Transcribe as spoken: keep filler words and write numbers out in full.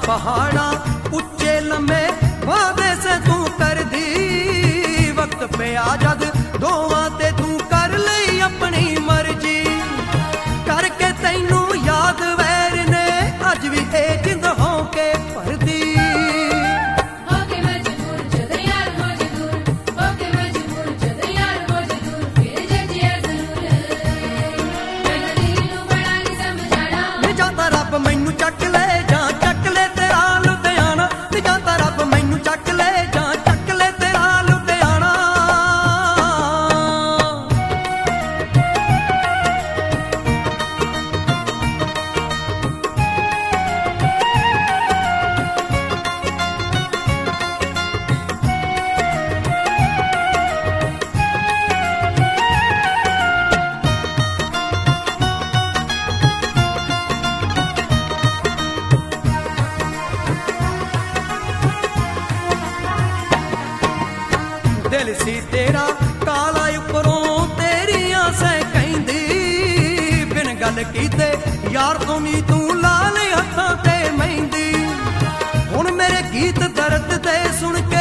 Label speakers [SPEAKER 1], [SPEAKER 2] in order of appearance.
[SPEAKER 1] पहाड़ा उच्चे लम्बे वादे से तू कर दी, वक्त पे आजाद दोवां ते तू कर लई अपनी मर्जी, करके तैनू याद वैर ने अज भी ए जिंद हो के भरदी। मैनू चक ले जा चक ले तेरा लुधियाना, जाता रब मैनू चक ले जा चक ले तेरा लुधियाना। दिल सी तेरा काला उपरों तेरिया से कहंदी, बिन गल कीते यार तो नी तू ला ले हत्थां ते मेहंदी। हुण मेरे गीत दर्द दे सुन के